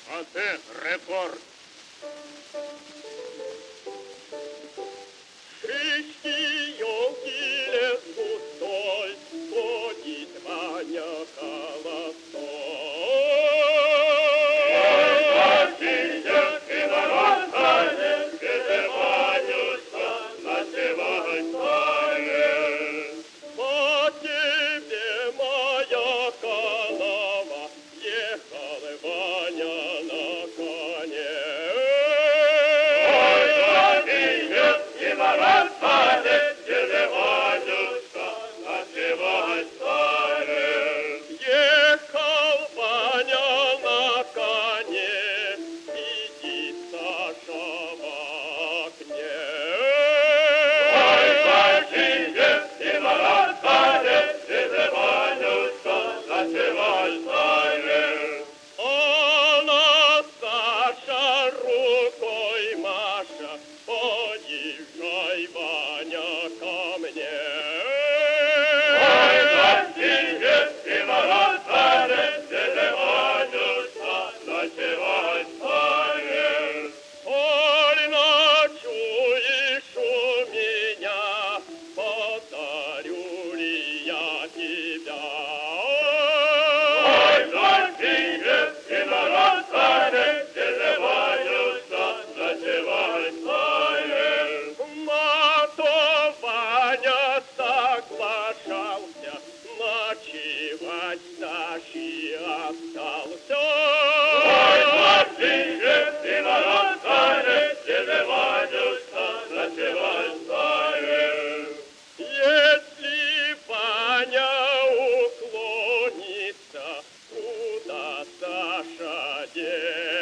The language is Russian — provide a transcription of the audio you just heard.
А це рекорд. Шишки, елки, лес густой, ходит Ваня холостой. Хотите и народ станет, где Ванюшка ночевать станет. По тебе, моя голова, ехал Ваня на коне. Ой, хотите и народ станет, где Ванюшка ночевать станет. Ехал Ваня на коне, сидит Саша в окне. Ой, хотите и народ станет, где Ванюшка ночевать станет. Она, Саша, рукой маша, подъезжай, Ваня, ко мне. Ой, хотите и народ станет, где Ванюшка ночевать станет. Коль ночуешь у меня, подарю ли я тебя? Ой, хотите и народ станет, где Ванюшка ночевать станет. На то Ваня соглашался, ночевать Саши остался. Ой, хотите и народ станет, где Ванюшка ночевать станет. Если Ваня уклонится, куда Саша денется?